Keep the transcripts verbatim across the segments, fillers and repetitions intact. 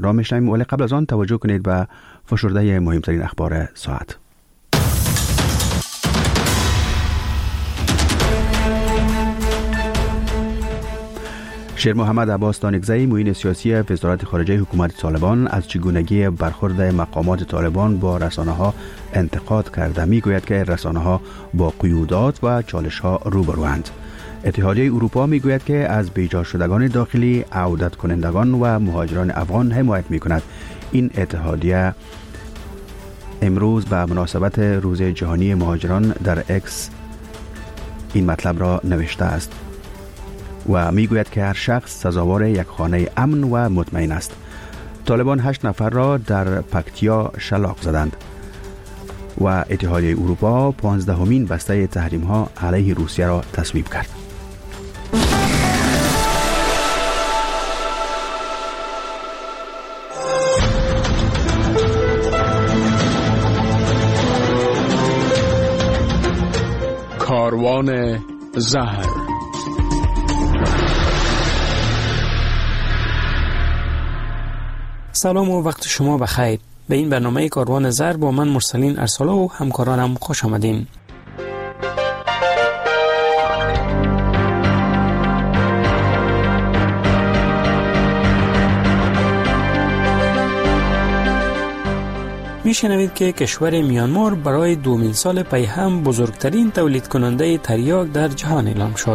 را میشنویم، ولی قبل از آن توجه کنید به فشرده مهمترین اخبار ساعت. شیر محمد عباس دانگزی، معین سیاسی وزارت خارجه حکومت طالبان، از چگونگی برخورد مقامات طالبان با رسانه‌ها انتقاد کرده. میگوید که رسانه‌ها با قیودات و چالش‌ها روبروند. اتحادیه اروپا میگوید که از بیجا شدگان داخلی، عودت کنندگان و مهاجران افغان حمایت میکند. این اتحادیه امروز به مناسبت روز جهانی مهاجران در اکس این مطلب را نوشته است و میگوید که هر شخص سزاوار یک خانه امن و مطمئن است. طالبان هشت نفر را در پکتیا شلاق زدند و اتحادیه اروپا پانزدهمین بسته تحریم ها علیه روسیه را تصویب کرد. کاروان زهر. سلام و وقت شما بخیر. به این برنامه کاروان زهر با من مرسلین ارسالا و همکارانم خوش آمدین. میشنوید که کشور میانمار برای دومین سال پی هم بزرگترین تولید کننده تریاک در جهان اعلام شد.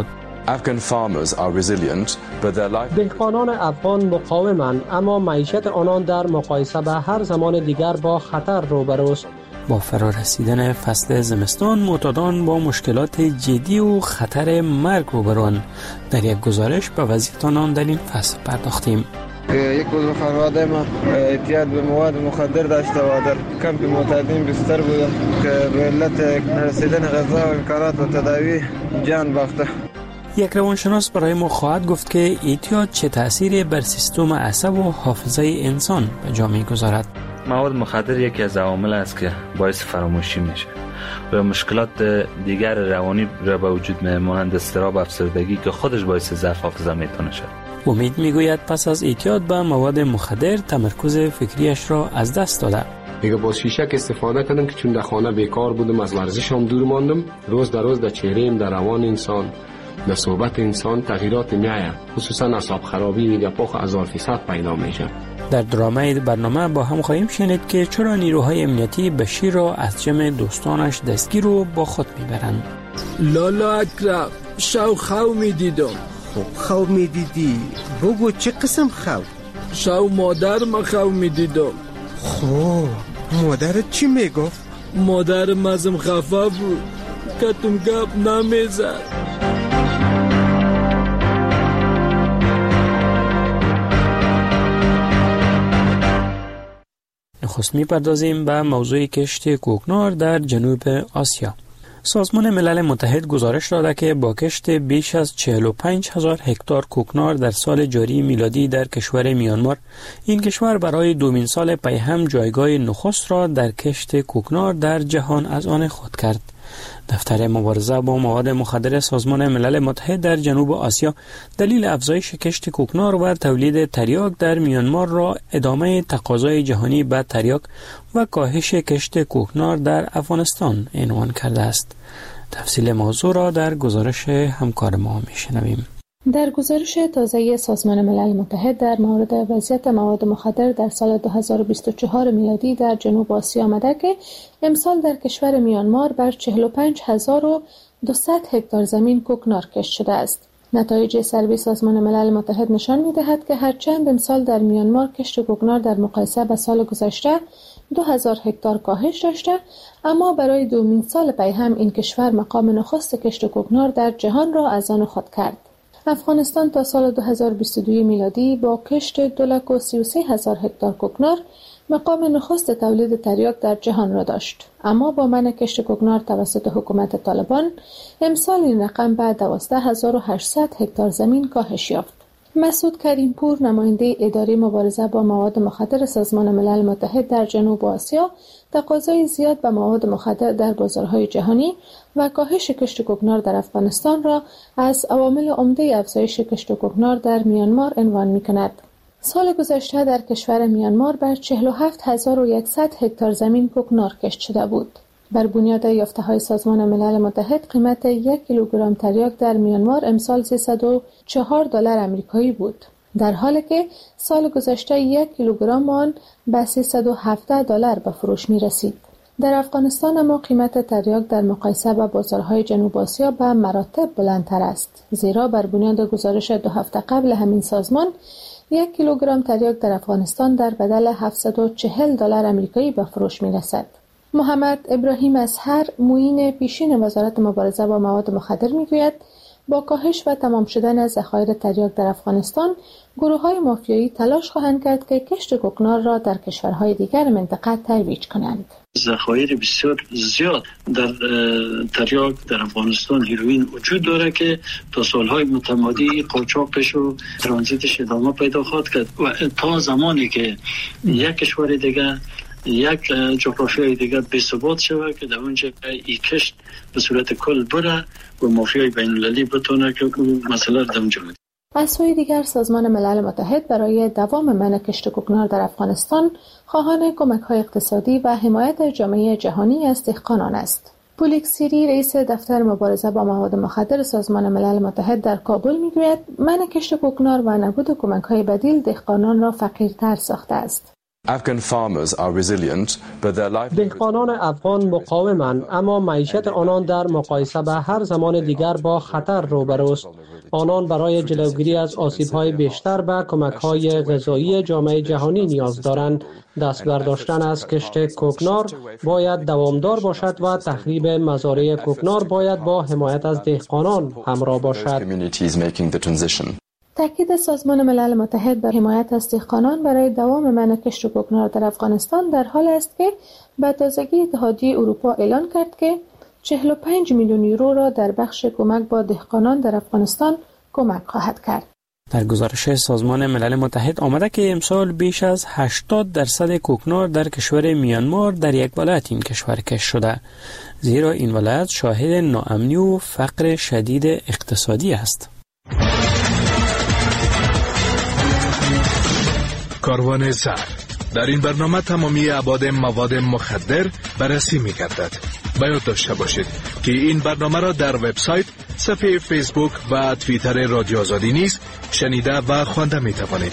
دهقانان افغان مقاومند، اما معیشت آنان در مقایسه به هر زمان دیگر با خطر روبروست. با فرارسیدن فصل زمستان، معتادان با مشکلات جدی و خطر مرگ روبروند. در یک گزارش به وضعیت آنان در این فصل پرداختیم. یک عضو خانواده ما اعتیاد به مواد مخدر داشته و در کمپ معتادین بستر بود که به علت رسیدن غذا و امکانات و تداوی جان باخته. یک روانشناس برای ما خواهد گفت که اعتیاد چه تأثیری بر سیستم عصب و حافظه انسان به جا می‌گذارد. مواد مخدر یکی از عوامل است که باعث فراموشی میشه و مشکلات دیگر روانی را به وجود می‌آورد، اضطراب، افسردگی که خودش باعث ضعف حافظه میتونه شد. امید میگوید پس از اعتیاد به مواد مخدر تمرکز فکریش را از دست داده. دیگه با شیشک استفاده کردم که چون در خانه بیکار بودم، از ورزشم دور ماندم. روز در روز در چهره‌ام، در روان انسان، در صحبت انسان تغییرات میآید، خصوصا اعصاب خرابی و گپاخ هزار فیصد پیدا میشه. در درامای برنامه با هم خواهیم شنید که چرا نیروهای امنیتی بشیر را از جمع دوستانش دستگیر و با خود میبرند. لالا اکرم، شو خو میدیدم. خو میدیدی؟ بگو چه قسم خو؟ شو مادر ما خو میدیدم. خب مادرت چی میگفت؟ مادر مزم خفه بود، کتم گپ نمیزد. نخست میپردازیم به موضوع کشت کوکنار در جنوب آسیا. سازمان ملل متحد گزارش داده که با کشت بیش از چهل و پنج هزار هکتار کوکنار در سال جاری میلادی در کشور میانمار، این کشور برای دومین سال پی هم جایگاه نخست را در کشت کوکنار در جهان از آن خود کرد. دفتر مبارزه با مواد مخدر سازمان ملل متحد در جنوب آسیا دلیل افزایش کشت کوکنار و تولید تریاک در میانمار را ادامه تقاضای جهانی به تریاک و کاهش کشت کوکنار در افغانستان عنوان کرده است. تفصیل موضوع را در گزارش همکار ما میشنویم. در گزارش تازه سازمان ملل متحد در مورد وضعیت مواد مخدر در سال دو هزار و بیست و چهار میلادی در جنوب آسیا آمده که امسال در کشور میانمار بر چهل و پنج هزار و دویست هکتار زمین کوکنار کشت شده است. نتایج سلبی سازمان ملل متحد نشان می‌دهد که هرچند امسال در میانمار کشت کوکنار در مقایسه با سال گذشته دو هزار هکتار کاهش داشته، اما برای دومین سال پی هم این کشور مقام نخست کشت کوکنار در جهان را از آن خود کرد. افغانستان تا سال دو هزار و بیست و دو میلادی با کشت دو لاک و سی و سه هزار هکتار کوکنار مقام نخست تولید تریاک در جهان را داشت، اما با منع کشت کوکنار توسط حکومت طالبان امسال این رقم به دوازده هزار و هشتصد هکتار زمین کاهش یافت. مسعود کریمپور، نماینده اداره مبارزه با مواد مخدر سازمان ملل متحد در جنوب آسیا، تقاضای زیاد به مواد مخدر در بازارهای جهانی و کاهش کشت کوکنار در افغانستان را از عوامل عمده افزایش کشت کوکنار در میانمار عنوان می‌کند. سال گذشته در کشور میانمار بر چهل و هفت هزار و صد هکتار زمین کوکنار کشت شده بود. بر بنیاد یافته‌های سازمان ملل متحد قیمت یک کیلوگرم تریاک در میانمار امسال سیصد و چهار دلار آمریکایی بود، در حالی که سال گذشته یک کیلوگرم آن به سیصد و هفده دلار به فروش می رسید. در افغانستان اما قیمت تریاک در مقایسه با بازارهای جنوب آسیا به مراتب بلندتر است، زیرا بر بنیاد گزارش دو هفته قبل همین سازمان یک کیلوگرم تریاک در افغانستان در بدل هفتصد و چهل دلار آمریکایی به فروش می رسد. محمد ابراهیم اصهر، معین پیشین وزارت مبارزه با مواد مخدر میگوید با کاهش و تمام شدن ذخایر تریاک در افغانستان، گروه‌های مافیایی تلاش خواهند کرد که کشت کوکنار را در کشورهای دیگر منطقه ترویج کنند. ذخایر بسیار زیاد در تریاک در افغانستان هیروئین وجود داره که تا سالهای متمادی قاچاقش و ترانزیتش ادامه پیدا خواهد کرد و تا زمانی که یک کشور دیگه یک جغرافیای دیگه بی ثبات شود که در اونجا این کشت به صورت کل بره و مافیای بین المللی بتونه که اون مسئله در اونجا بده. از سوی دیگر سازمان ملل متحد برای دوام منع کشت کوکنار در افغانستان خواهان کمک‌های اقتصادی و حمایت جامعه جهانی از دهقانان است. پولیک سیری، رئیس دفتر مبارزه با مواد مخدر سازمان ملل متحد در کابل میگوید منع کشت کوکنار و نبود کمک‌های بدیل دهقانان را فقیرتر ساخته است. دهقانان افغان مقاومند، اما معیشت آنان در مقایسه به هر زمان دیگر با خطر روبروست. آنان برای جلوگیری از آسیب‌های بیشتر به کمک‌های غذایی جامعه جهانی نیاز دارند. دست برداشتن از کشت کوکنار باید دوامدار باشد و تخریب مزارع کوکنار باید با حمایت از دهقانان همراه باشد. تاکید سازمان ملل متحد بر حمایت از دهقانان برای دوام منع کشت کوکنار در افغانستان در حال است که به تازگی اتحادیه اروپا اعلان کرد که چهل و پنج میلیون یورو را در بخش کمک با دهقانان در افغانستان کمک خواهد کرد. در گزارش سازمان ملل متحد آمده که امسال بیش از هشتاد درصد کوکنار در کشور میانمار در یک ولایت این کشور کشت شده، زیرا این ولایت شاهد ناامنی و فقر شدید اقتصادی است. کاروان زر. در این برنامه تمامی ابعاد مواد مخدر بررسی می‌گردد. باید داشته باشید که این برنامه را در وبسایت، صفحه فیسبوک و توییتر رادیو آزادی نیز شنیده و خوانده می‌توانید.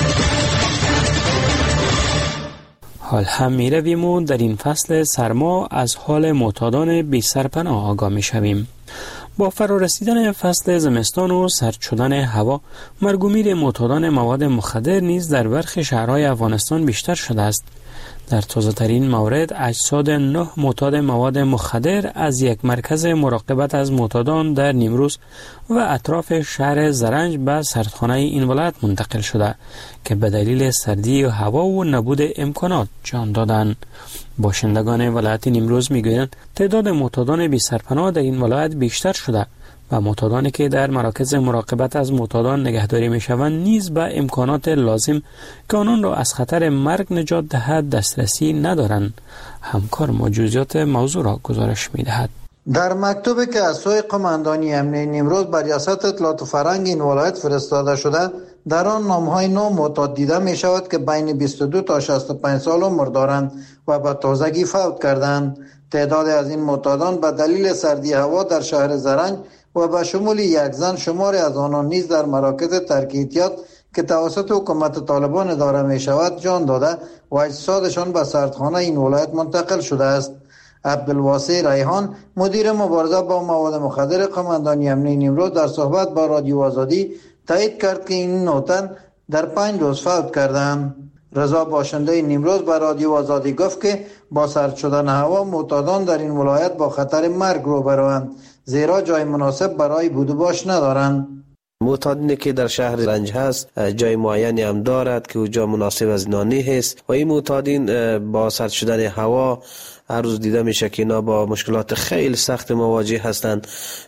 حال هم می‌رویم و در این فصل سرما از حال معتادان بی سرپناه آگاه می‌شویم. با فرارسیدن فصل زمستان و سرد شدن هوا، مرگ و میر معتادان مواد مخدر نیز در برخی شهرهای افغانستان بیشتر شده است. در تازه‌ترین مورد اجساد نه معتاد مواد مخدر از یک مرکز مراقبت از معتادان در نیمروز و اطراف شهر زرنج به سردخانه این ولایت منتقل شده که به دلیل سردی هوا و نبود امکانات جان دادند. باشندگان ولایت نیمروز میگویند تعداد معتادان بی سرپناه در این ولایت بیشتر شده و معتادانی که در مراکز مراقبت از معتادان نگهداری میشوند نیز به امکانات لازم که آنان را از خطر مرگ نجات دهد دسترسی ندارند. همکار ما جزئیات موضوع را گزارش میدهد. در مکتوبی که از سوی قماندانی امنیه نیمروز بر ریاست اطلاعات و فرهنگ این ولایت فرستاده شده، در آن نام‌های نو معتاد دیده می شود که بین بیست و دو تا شصت و پنج سال عمر دارند و به تازگی فوت کردند. تعداد از این معتادان به دلیل سردی هوا در شهر زرنج و به شمول یک زن، شماری از آنان نیز در مراکز ترک احتیاط که توسط حکومت طالبان اداره می شود جان داده و اجسادشان به سردخانه این ولایت منتقل شده است. عبدالواسع ریحان، مدیر مبارزه با مواد مخدر قماندانی امنیه نیمروز، در صحبت با رادیو آزادی تایید کرد که این نو تن در پنج روز فوت کردند. رضا باشنده نیمروز به رادیو آزادی گفت که با سرد شدن هوا معتادان در این ولایت با خطر مرگ روبروند، زیرا جای مناسب برای بود و باش ندارند. معتادینی که در شهر رنج هست جای معینی هم دارد که جا مناسب از نانی هست و این معتادین با سرد شدن هوا هر روز دیده میشه که اینا با مشکلات خیلی سخت مواجه هستند.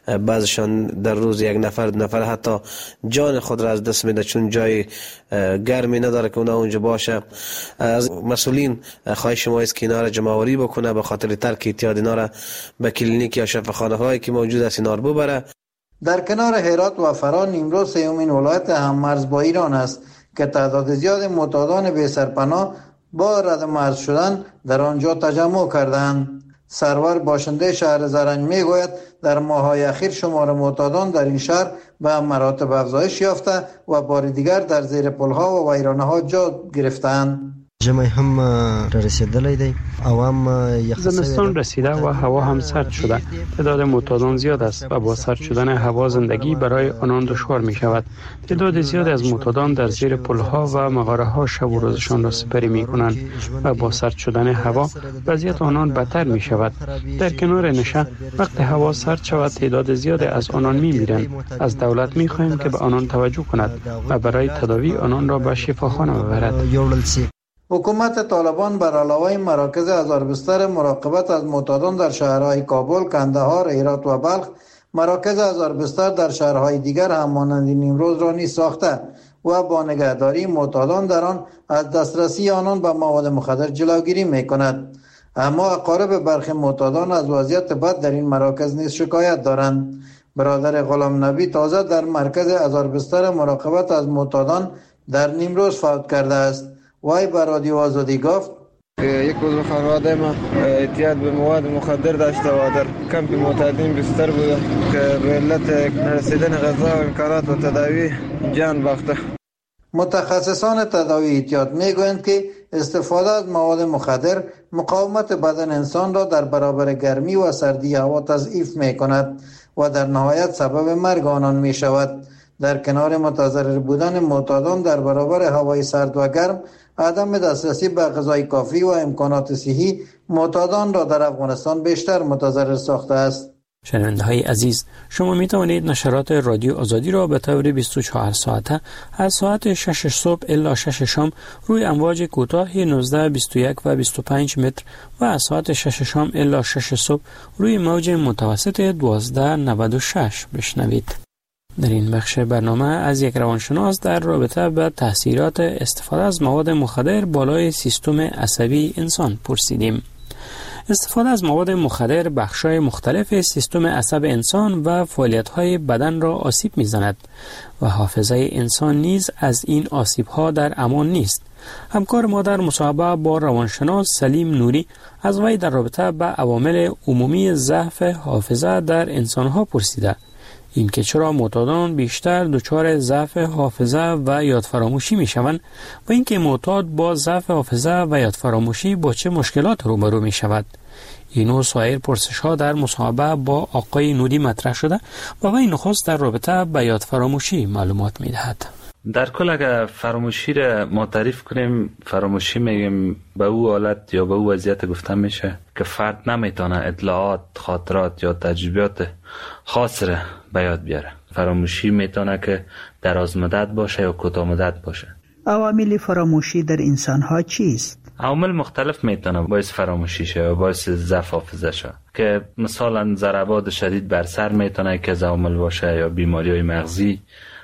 بعضشان در روز یک نفر دو نفر حتی جان خود را از دست میده چون جای گرمی نداره که اونا اونجا باشه. از مسئولین خواهش ما است که اینا را جمع‌آوری بکنه، به خاطر ترک اعتیاد اینا را به کلینیک یا شفاخانه هایی که موجود است اینا رو ببره. در کنار هرات و فرا، نیمروز سومین ولایت هم مرز با ایران است که تعداد زیاد معتادان بی سرپناه با ردم مرز شدن در آنجا تجمع کردند. سرور باشنده شهر زرنج میگوید در ماه‌های اخیر شمار معتادان در این شهر به مراتب افزایش یافته و بار دیگر در زیر پل‌ها و ویرانه‌ها جا گرفتند. ژمی هم رسیدلی دی، عوام زمستان رسیده و هوا هم سرد شده. تعداد معتادان زیاد است و با سرد شدن هوا زندگی برای آنان دشوار می شود. تعداد زیاد از معتادان در زیر پل‌ها و مغاره‌ها شب و روزشان را سپری می کنند و با سرد شدن هوا وضعیت آنان بدتر می شود. در کنار نشه وقت هوا سرد شود تعداد زیاد از آنان می میرند. از دولت می خواهیم که به آنان توجه کند و برای تداوی آنان را به شفاخانه ببرد. حکومت طالبان بر علاوه مراکز هزار بستر مراقبت از معتادان در شهرهای کابل، کندهار، هرات و بلخ، مراکز هزار بستر در شهرهای دیگر هم مانند نیمروز را نیز ساخته و با نگهداری معتادان در آن از دسترسی آنان به مواد مخدر جلوگیری می‌کند. اما اقارب برخی معتادان از وضعیت بد در این مراکز نیز شکایت دارند. برادر غلام نبی تازه در مرکز هزار بستر مراقبت از معتادان در نیمروز فوت کرده است. وای بر رادیو آزادی گفت یک عضو خانواده ما اعتیاد به مواد مخدر داشته و در کمپ معتادین بستر بوده که به علت نرسیدن غذا و امکانات و تداوی جان باخته. متخصصان تداوی اعتیاد میگویند که استفاده از مواد مخدر مقاومت بدن انسان را در برابر گرمی و سردی هوا تضعیف میکند و در نهایت سبب مرگ آنان می شود. در کنار متضرر بودن معتادان در برابر هوای سرد و گرم، عدم دسترسی به غذای کافی و امکانات صحی معتادان را در افغانستان بیشتر متضرر ساخته است. شنونده های عزیز، شما می توانید نشرات رادیو آزادی را به طور بیست و چهار ساعته از ساعت شش صبح الی شش شام روی امواج کوتاه نوزده، بیست و یک و بیست و پنج متر و از ساعت شش شام الی شش صبح روی موج متوسط دوازده نود و شش بشنوید. در این بخش برنامه از یک روانشناس در رابطه با تاثیرات استفاده از مواد مخدر بالای سیستم عصبی انسان پرسیدیم. استفاده از مواد مخدر بخش‌های مختلف سیستم عصب انسان و فعالیت‌های بدن را آسیب می‌زند و حافظه انسان نیز از این آسیب‌ها در امان نیست. همکار ما در مصاحبه با روانشناس سلیم نوری از وی در رابطه با عوامل عمومی ضعف حافظه در انسان‌ها پرسیده. این که چرا معتادان بیشتر دچار ضعف حافظه و یادفراموشی می شوند و اینکه معتاد با ضعف حافظه و یادفراموشی با چه مشکلات روبرو می شود. این و سایر پرسش ها در مصاحبه با آقای نوری مطرح شده و وی نخست در رابطه با یادفراموشی معلومات می دهد. در کل اگر فراموشی را ما تعریف کنیم، فراموشی میگیم به او حالت یا به او وضعیت گفته میشه که فرد نمیتونه اطلاعات، خاطرات یا تجربیات خاص را به یاد بیاره. فراموشی میتونه که دراز مدت باشه یا کوتاه مدت باشه. عوامل فراموشی در انسان ها چیست؟ عوامل مختلف میتونه باعث فراموشی شه و باعث ضعف حافظه شه، که مثلا ضربات شدید بر سر میتونه که از عوامل باشه، یا بیماری های مغزی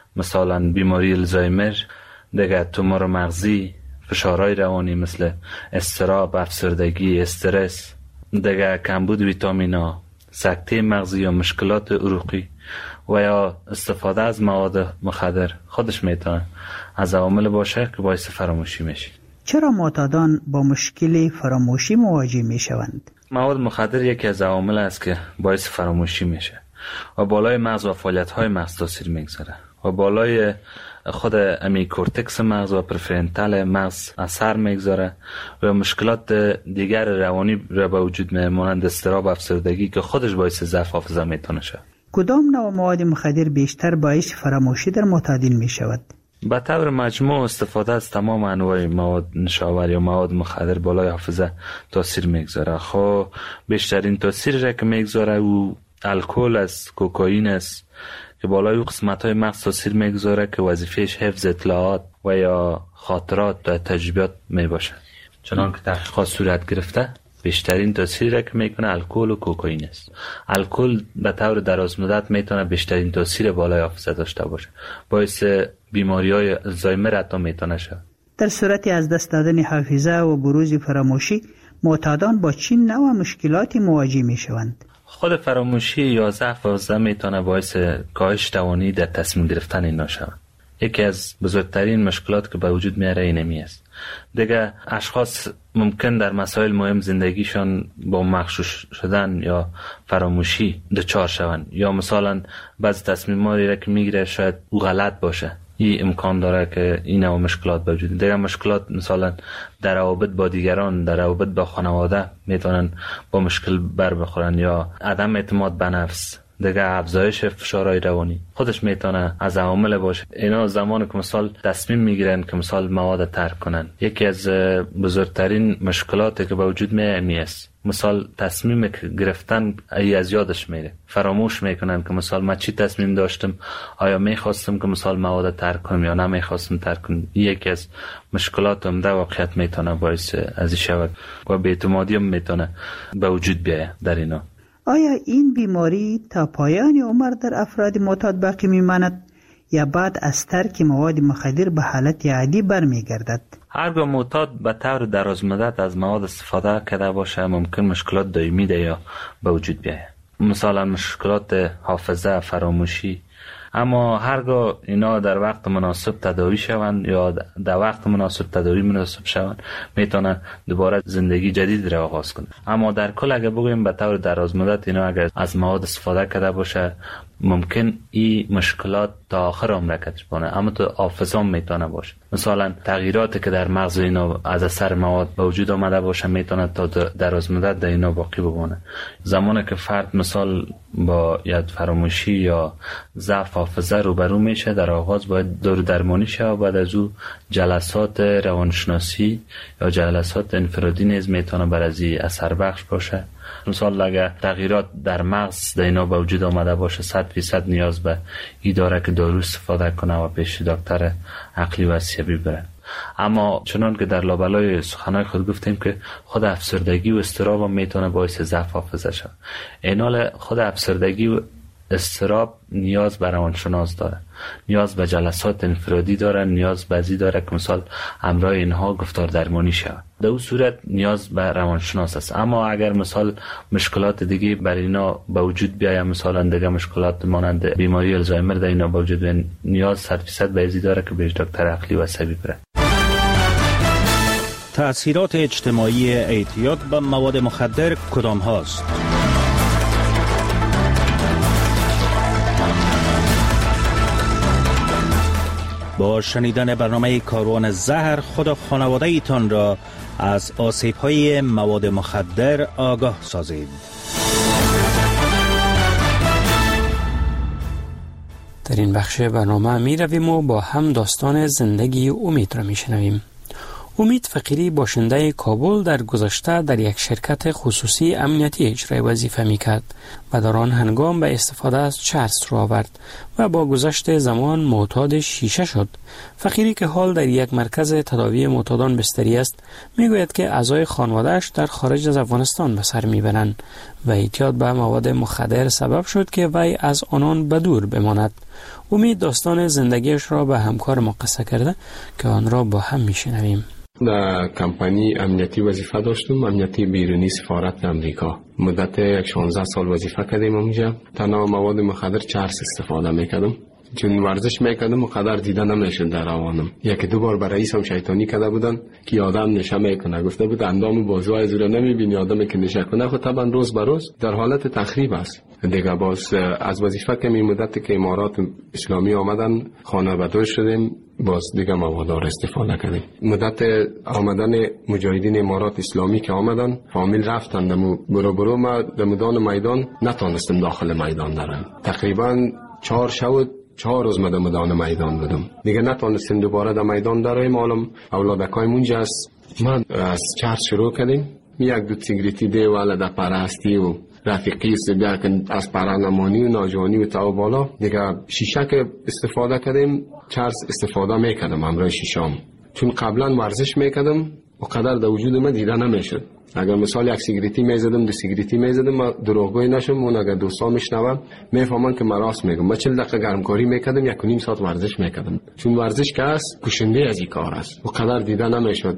مثلا بیماری الزایمر، دیگه تومور مغزی، فشارهای روانی مثل اضطراب، افسردگی، استرس، دیگه کمبود ویتامینا، سکته مغزی یا مشکلات عروقی و یا استفاده از مواد مخدر خودش میتونه از عوامل باشه که باعث فراموشی میشه. چرا معتادان با مشکل فراموشی مواجه میشوند؟ مواد مخدر یکی از عوامل است که باعث فراموشی میشه و بالای مغز و فعالیت‌های مغز تاثیر میگذاره و بالای خود امی کورتکس مغز و پرفرنتال مغز اثر میگذاره و مشکلات دیگر روانی را به وجود میاره مانند اضطراب، افسردگی که خودش باعث ضعف حافظه میتونه شه. کدام نوع مواد مخدر بیشتر باعث فراموشی در معتادین میشود؟ به طور مجموع استفاده از تمام انواع مواد نشاور یا مواد مخدر بالای حافظه تاثیر میگذاره. خب بیشترین تاثیر را که میگذاره او الکل است، کوکائین است که بالای او قسمت‌های مغز تاثیر میگذاره که وظیفهش حفظ اطلاعات و یا خاطرات و تجربیات میباشه. چنانکه تحقیقات صورت گرفته بیشترین تاثیری را که میکنه الکل و کوکائین است. الکل به طور دراز مدت میتونه بیشترین تاثیر بالای حافظه داشته باشه، باعث بیماری‌های الزایمر حتی میتونه شه. در صورت از دست دادن حافظه و بروز فراموشی معتادان با چه نوع مشکلاتی مواجه میشوند؟ خود فراموشی یا ضعف حافظه میتونه باعث کاهش توانی در تصمیم گرفتن اینا شود. یکی از بزرگترین مشکلات که به وجود میاره اینمی است. دیگه اشخاص ممکن در مسائل مهم زندگیشان با مغشوش شدن یا فراموشی دچار شوند، یا مثلا بعضی تصمیماتی را که میگیره شاید او غلط باشه. این امکان داره که این نوع مشکلات بوجود. دیگه مشکلات مثلا در روابط با دیگران، در روابط با خانواده میتونن با مشکل بر بخورن، یا عدم اعتماد به نفس، دیگه افزایش فشارهای روانی خودش میتونه از عوامل باشه. اینا زمانی که مثلا تصمیم میگیرن که مثلا مواد ترک کنن، یکی از بزرگترین مشکلاتی که به وجود میاد است. مثال تصمیم گرفتن ای از یادش میره، فراموش میکنن که مثلا من چی تصمیم داشتم، آیا میخواستم که مثلا مواد ترک کنم یا نمیخواستم ترک کنم. یکی از مشکلات هم در واقعیت میتونه باعث از شود و بی‌اعتمادی هم میتونه به وجود بیاید در اینا. آیا این بیماری تا پایان عمر در افراد معتاد باقی میماند یا بعد از ترک مواد مخدر به حالت عادی برمیگردد؟ هرگاه معتاد به طور دراز مدت از مواد استفاده کرده باشه ممکن مشکلات دائمی ده یا به وجود بیاید، مثلا مشکلات حافظه، فراموشی. اما هرگاه اینا در وقت مناسب تداوی شوند یا در وقت مناسب تداوی مناسب شوند میتونن دوباره زندگی جدید را آغاز کنند. اما در کل اگه بگویم به طور دراز مدت اینا اگر از مواد استفاده کرده باشه ممکن این مشکلات تا آخر عمر کش بانه، اما تو حافظه هم میتونه باشه. مثلا تغییراتی که در مغز اینا از اثر مواد به وجود آمده باشه میتونه تا دراز مدت در اینا باقی بمونه. زمانی که فرد مثال با یاد فراموشی یا ضعف حافظه روبرو میشه در آغاز باید دارو درمانی شه و بعد از او جلسات روانشناسی یا جلسات انفرادی نیز میتونه بر از این اثر بخش باشه. مثلا اگر تغییرات در مغز در اینا به وجود آمده باشه صد فیصد نیاز به این داره که دارو استفاده کنه و پیش دکتر عقلی و عصبی بره. اما چنان که در لابلای سخنهای خود گفتیم که خود افسردگی و اضطراب هم میتونه باعث ضعف حافظه شود. اینال خود افسردگی و اضطراب نیاز به روانشناس داره، نیاز به جلسات انفرادی داره، نیاز به ازی داره که مثلا همراه اینها گفتار درمانی شود. در اون صورت نیاز به روانشناس است. اما اگر مثلا مشکلات دیگه بر اینا به وجود بیاید، مثلا دیگه مشکلات مانند بیماری الزایمر در اینا به وجود بیاید، نیاز صد فیصد به ازی داره که به دکتر عقلی و عصبی بره. تأثیرات اجتماعی اعتیاد به مواد مخدر کدام هاست؟ با شنیدن برنامه کاروان زهر خود و خانواده ایتان را از آسیب‌های مواد مخدر آگاه سازید. در این بخش برنامه می رویم و با هم داستان زندگی امید را می شنویم. امید فقیری باشنده کابل در گذشته در یک شرکت خصوصی امنیتی اجرای وظیفه میکرد و در آن هنگام به استفاده از چرس را آورد و با گذشت زمان معتاد شیشه شد. فقیری که حال در یک مرکز تداوی معتادان بستری است میگوید که اعضای خانواده‌اش در خارج از افغانستان به سر میبرند و اعتیاد به مواد مخدر سبب شد که وی از آنان به دور بماند. امید داستان زندگیش را به همکار ما قصه کرده که آن را با هم میشنویم. در کمپانی امنیتی وظیفه داشتم، امنیتی بیرونی سفارت امریکا. مدت شانزده سال وظیفه کردیم اونجا. تنها مواد مخدر چرس استفاده میکردم، چون ورزش میکردم و قدر دیده نمیشد در روانم. یک دو بار برای رئیسم شیطانی کرده بودن که آدم نشه میکنه، گفته بود اندام بازوهای زور نمیبینی آدمی که نشه کنه. خود طبعا روز به روز در حالت تخریب است. دیگه باز از وظیفه که می مدت که امارات اسلامی آمدن خانه بدر شدیم، باز دیگه مواد را استفاده کردیم. مدت آمدن مجاهدین امارات اسلامی که آمدن فامیل رفتن دمو برو برو ما دمدان میدان نتونستم داخل میدان درم. تقریبا چهار شب چهار روز مدام میدان میدان بودم، دیگه نتونستم دوباره در میدان درایم. معلوم اولادکای مونجا است. ما از چرس شروع کردیم، یک دو سیگریتی دی والا در پرستی و رفیقی است بیا که از پرانمانی و ناجوانی و تا بالا دیگه شیشه که استفاده کردیم چرس استفاده میکردم همراه شیشام، چون قبلا ورزش میکردم و قدر در وجود من دیده نمیشد. اگر مثال یک سیگریتی میزدم دو سیگریتی میزدم ما دروغگویی نشم، اون اگر دوستان میشنون میفهمن که من راست میگم. من چهل دقیقه گرمکاری میکردم، یک و نیم ساعت ورزش میکردم، چون ورزش که است کشنده از این کار است و قدر دیده نمیشد.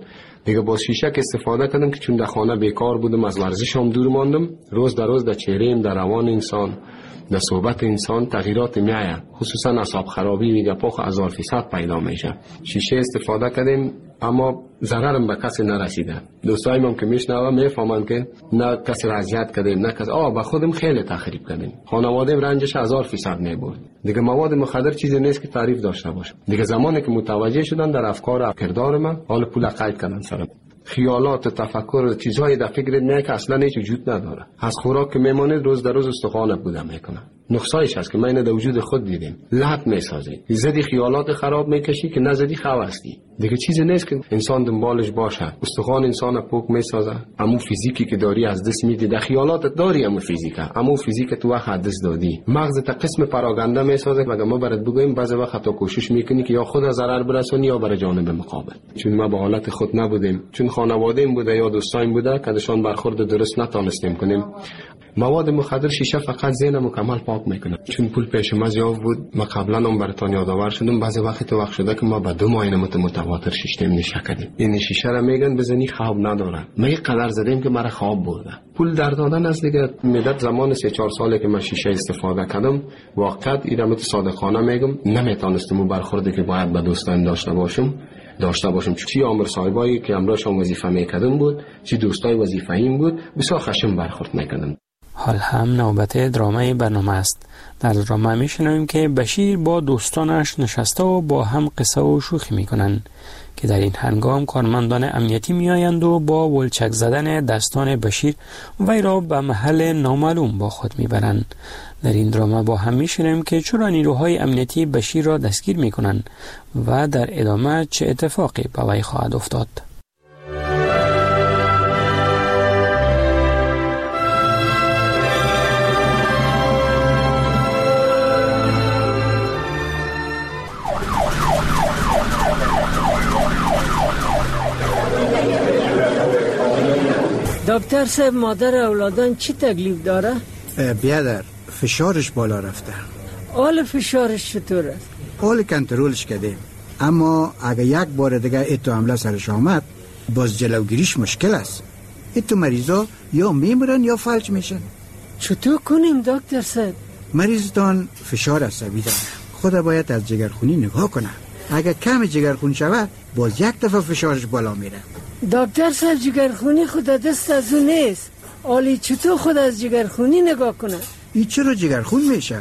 دیگه با شیشک استفاده کردم که چون در خانه بیکار بودم، از ورزشم دور ماندم. روز در روز در چهره‌ام، در روان انسان، در صحبت انسان تغییرات میایه، خصوصا اعصاب خرابی میگه پاخ هزار فیصد پیدا میشه. شیشه استفاده کردیم اما ضررم به کسی نرسیده. دوستایم هم که میشنوم میفهمن که نه کسی را اذیت کردیم، نه کسی آه به خودم خیلی تخریب کردیم. خانواده‌ام رنجش هزار فیصد میبرد. دیگه مواد مخدر چیزی نیست که تعریف داشته باشه. دیگه زمانی که متوجه شدن در افکار و کردار من، حال پول قید کردن سرم. خیالات، تفکر، چیزهای در فکر نه که اصلا هیچ وجود نداره. از خوراک که میمانید روز در روز استخوان بودم میکنه. نقصایش هست که ما اینو در وجود خود دیدیم. لحت میسازی، زدی خیالات خراب میکشی که نزدی خواستی. دیگه چیزی نیست که انسان دنبالش باشه. استخوان انسان پوک میسازه. امو فیزیکی که داری از دست میدی، در خیالات داری امو فیزیکه. امو فیزیک تو وقت دست دادی. مغزت قسم پراگنده میسازه. مگه ما برات بگویم بعضی وقت تو کوشش میکنی که یا خود از ضرر برسونی یا برای جانب مقابل. چون ما به حالت خود نبودیم. چون خانواده‌ام بوده یا دوستایم بوده که دشان برخورد درست نتونستیم کنیم. مواد مخدر شیشه فقط ذهن مکمل پاک میکنه. چون پول پیش ما زیاد بود، ما قبلا هم براتون یادآور شدم بعضی وقت تو وقت شده که ما به دو ماه متواتر شیشه نشه کردیم. این شیشه را میگن بزنی خواب نداره. ما یک قدر زدیم که مرا خواب برده. پول در دادن از دیگه مدت زمان سه چهار ساله که من شیشه استفاده کردم، واقعا ایرامت صادقانه میگم نمیتونستم برخوردی که باید به دوستان داشته باشم داشته باشم. چی عامر صاحبایی که امروزشون وظیفه میکردم بود، چی دوستای وظیفه‌ایم بود، بسیار خشم برخورد میکردم. حال هم نوبت درامه برنامه است. در درامه میشنویم که بشیر با دوستانش نشسته و با هم قصه و شوخی میکنند که در این هنگام کارمندان امنیتی میآیند و با ولچک زدن دستان بشیر وی را به محل نامعلوم با خود میبرند. در این درامه با هم میشنویم که چرا نیروهای امنیتی بشیر را دستگیر میکنند و در ادامه چه اتفاقی به وی خواهد افتاد. دکتر صاحب، مادر اولادان چی تکلیف داره؟ بیادر فشارش بالا رفته. حال فشارش چطور است؟ حال کنترلش کردیم، اما اگه یک بار دیگه ایتو حمله سرش آمد باز جلوگیریش مشکل است. ایتو مریضا یا میمرن یا فلج میشن. چطور کنیم دکتر صاحب؟ مریضتان فشار عصبی داره، خدا باید از جگرخونی نگاه کنه. اگه کم جگرخون شود باز یک دفعه فشارش بالا میره. دکتر صاحب جگرخونی خود دست از اون نیست. آلی چطور خود از جگرخونی نگاه کنه؟ ای چرا جگرخون میشه؟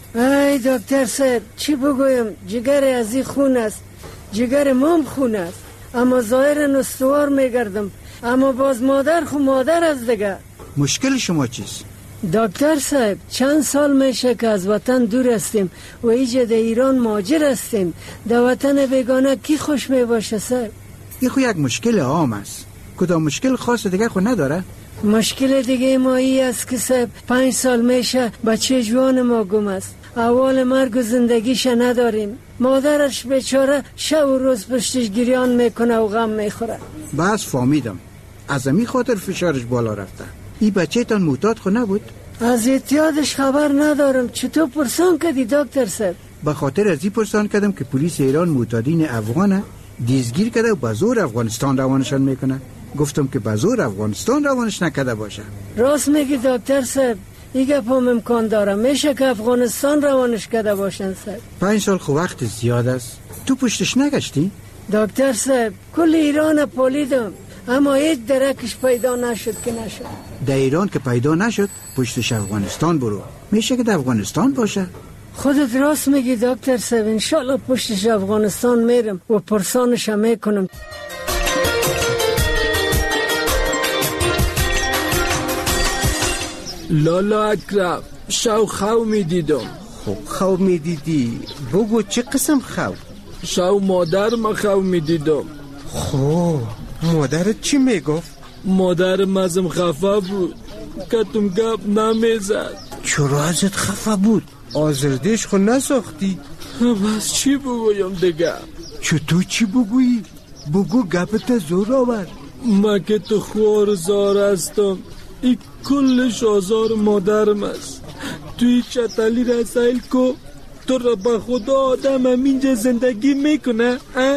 ای دکتر صاحب چی بگویم، جگر از این خون است، جگر مام خون است، اما ظاهرا استوار میگردم، اما باز مادر خو مادر از دیگه. مشکل شما چیست؟ دکتر صاحب چند سال میشه که از وطن دور هستیم و ایجا در ایران مهاجر هستیم. در وطن بیگانه کی خوش میباشه صاحب؟ این خو یک مشکل عام است. کدام مشکل خاص دیگه خو نداره؟ مشکل دیگه ما ای است که صاحب پنج سال میشه بچه جوان ما گم است. اول مرگ و زندگیش نداریم. مادرش بیچاره شب و روز پشتش گریان میکنه و غم میخوره. بس فهمیدم، از امی خاطر فشارش بالا رفته. این بچه تان معتاد خو نبود؟ از اعتیادش خبر ندارم. چطور پرسان کردی دکتر صاحب؟ به خاطر از این پرسان کردم که پلیس ایران معتادین افغانه دیزگیر کرده و به زور افغانستان روانشان میکنه. گفتم که به زور افغانستان روانش نکرده باشه. راست میگی دکتر صاحب، این گپ هم امکان داره. میشه که افغانستان روانش کرده باشن صاحب. پنج سال خو وقت زیاد است. تو پشتش نگشتی؟ دکتر صاحب کل ایران پالیدم اما هیچ درکش پیدا نشد که نشد. در ایران که پیدا نشد پشتش افغانستان برو. میشه که در افغانستان باشه. خودت راست میگی دکتر صاحب، انشالله پشتش افغانستان میرم و پرسانش هم میکنم. لالا اکرم شو خو میدیدم. خب خو میدیدی، بگو چه قسم خو؟ شو مادر ما خو میدیدم. خب مادرت چی میگفت؟ مادر مازم خفه بود، کتم گپ نمیزد. چرا ازت خفه بود؟ آزردش خو نساختی؟ بس چی بگویم دیگه؟ چطور چی بگویی؟ بگو گپت زور آورد. ما که تو خوار زار هستم، این کلش آزار مادرم است. توی چطلی رسایل کو تو را به خدا آدم هم اینجا زندگی میکنه.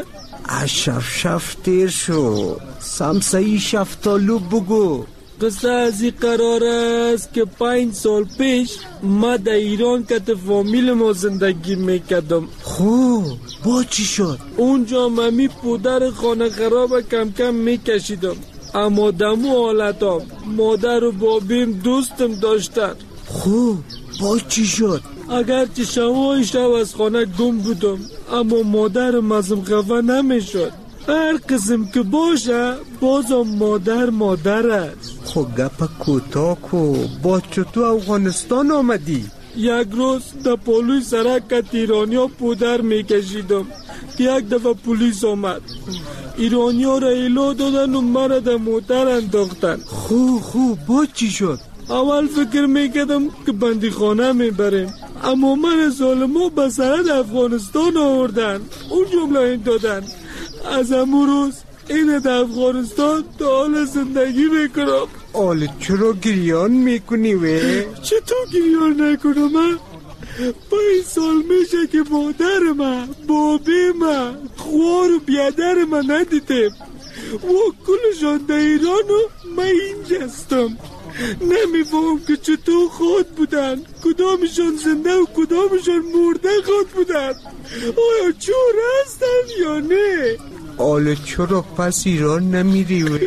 اشف شف تیر شو. سمسایی شفتالو بگو. قصه از این قرار است که پنج سال پیش ما در ایران که فامیل ما زندگی میکردم. خوب با چی شد؟ اونجا ممی پودر خانه خراب کم کم میکشیدم، اما دمو حالتام مادر و بابیم دوستم داشتن. خوب با چی شد؟ اگرچه شبای شب از خانه گم بودم، اما مادرم ازم خفه نمیشد. هر قسم که باشه بازم مادر مادر است. خب گپ کوتاه کو. با چطور افغانستان آمدی؟ یک روز در پالوی سرک که ایرانیا پودر میکشیدم که یک دفعه پلیس آمد. ایرانیا را ایلا دادن و مرا در موتر انداختن. خوب خوب با چی شد؟ اول فکر میکردم که بندی خانه میبریم، اما من ظالما به سرحد افغانستان آوردن. اون جمله این دادن از امو روز این در افغانستان تا حال زندگی میکنم. حالا چرا گریان میکنی وی؟ چطور گریان نکنم من؟ پنج سال میشه که مادر من، بابی من، خوار و بیادر من ندیدم و کلشان در ایران و من اینجا هستم. نمیفهم که چطور خود بودن، کدامشان زنده و کدامشان مرده خود بودن. آیا چور هستن یا نه؟ حالا چرا پس ایران نمیری وی؟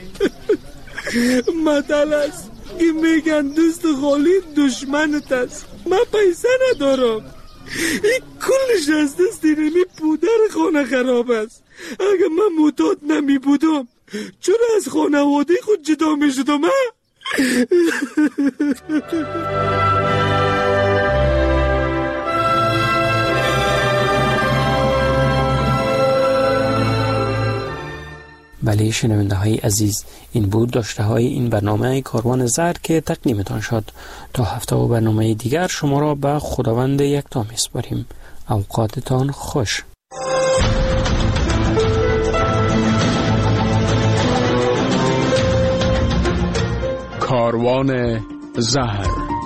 مطل است که میگن دوست خالی دشمنت است. من پیسه ندارم، این کلش از دست اینمی پودر خانه خراب است. اگر من معتاد نمی بودم چرا از خانواده خود جدا می شدم؟ بله شنونده های عزیز، این بود داشته های این برنامه کاروان زهر که تقدیمتان شد. تا هفته و برنامه دیگر شما را به خداوند یکتا میسپاریم. اوقاتتان خوش. کاروان زهر.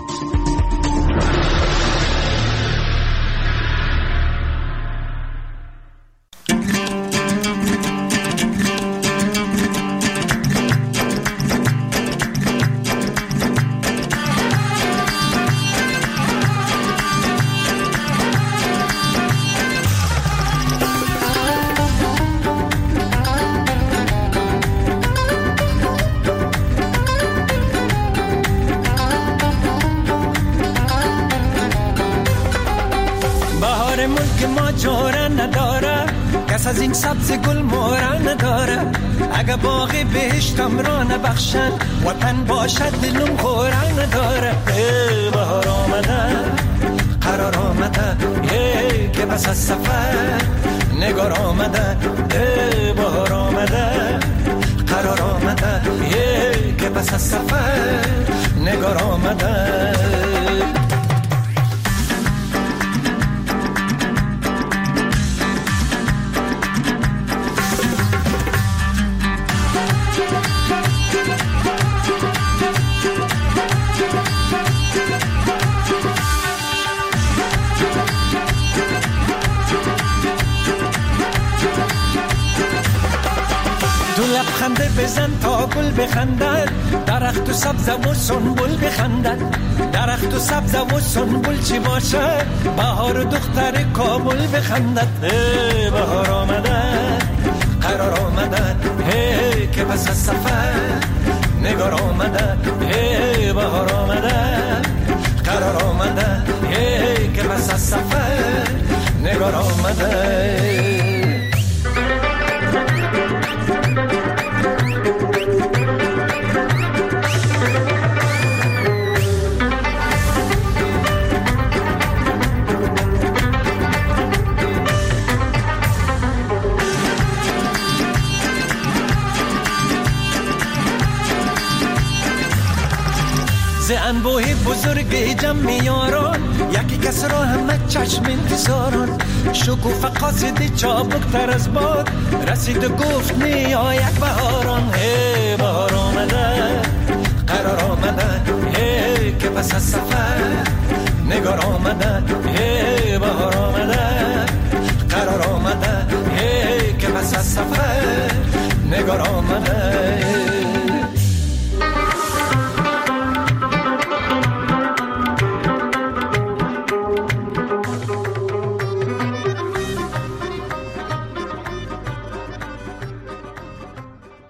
از این سبز گل مورا نداره، اگه باغ بهشتم را نبخشد وطن باشد دلم خورا نداره. ای بهار آمده قرار آمده، ای که پس از سفر نگار آمده. ای بهار آمده قرار آمده، ای که پس از سفر نگار آمده. لبخنده بزن تا گل بخندد، درخت و سبز و سنبل بخندد. درخت و سبز و سنبل چی باشه، بهار دختر کابل بخندد. ای بهار آمده قرار آمده، ای که پس از سفر نگار آمده. ای بهار آمده قرار آمده، ای که پس از سفر نگار آمده. ز انبوه بزرگ جمع یاران، یکی کس را همه چشم انتظاران. شکوفه قاصد چابک تر از باد، رسید و گفت نیا یک بهاران. ای بهار آمده قرار آمده، ای که پس از سفر نگار آمده. ای بهار آمده قرار آمده، ای که پس نگار آمده